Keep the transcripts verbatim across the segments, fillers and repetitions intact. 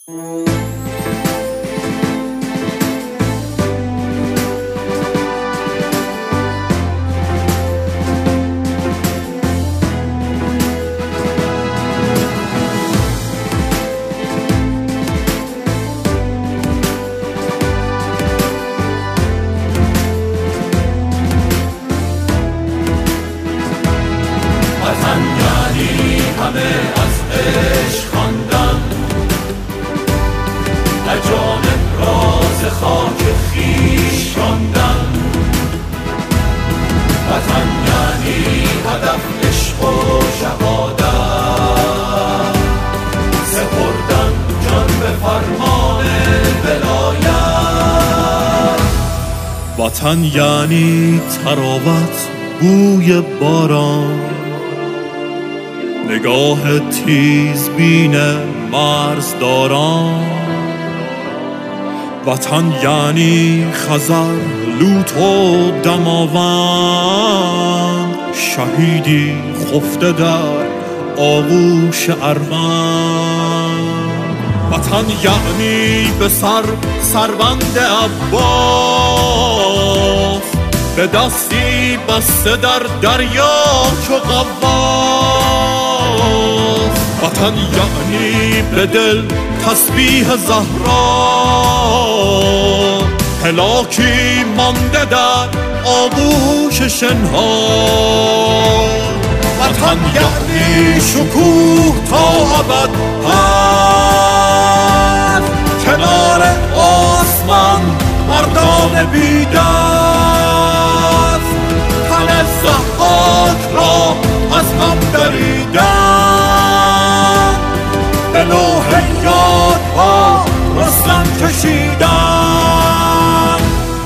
وطن یعنی همه از عشق خواندن، در جانب راز خاک خویش راندن. وطن یعنی هدف عشق و شهادت، سپردن جان به فرمان ولایت. وطن یعنی تراوت بوی باران، نگاه تیز بین مرز داران. وطن یعنی خزر لوت و دماوند، شهیدی خفته در آغوش ارمن. وطن یعنی به سر سربند عباس، به دستی بسته در دریا چو غواص. وطن یعنی به دل تسبیح زهرا، هلاکی مانده در آغوش شنها. وطن یعنی شکوه تا ابد هست، کنار آسمان مردان بی‌دست. تن ضحاک را از هم دریدن، به لوح یادها رستم کشیدن.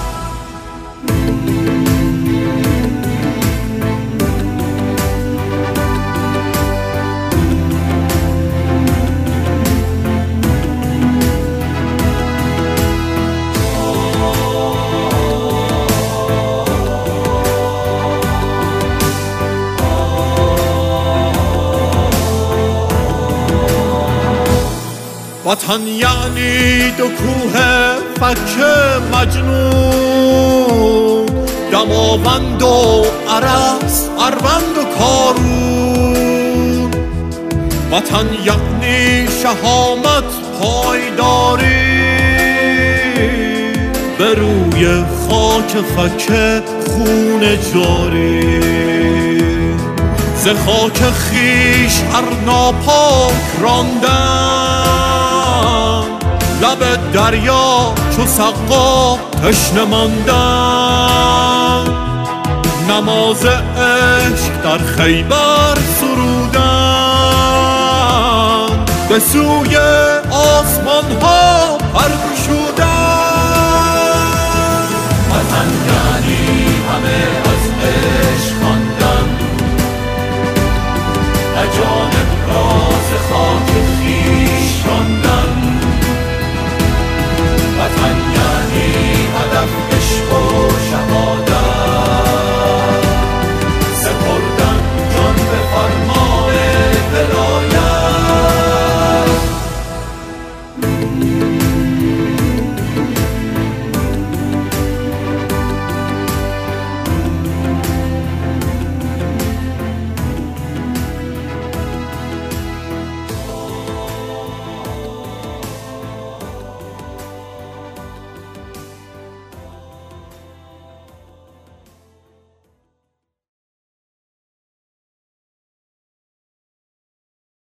وطن یعنی دو کوه فک مجنون، دماوند و عرس، اروند و کارون. وطن یعنی شهامت پایداری، به روی خاک فک خون جاری. ز خاک خویش هر ناپاک راندن، لب دریا چو سقا تشنه ماندن. نماز عشق در خیبر سرودن، به سوی آسمان ها پر گشودن.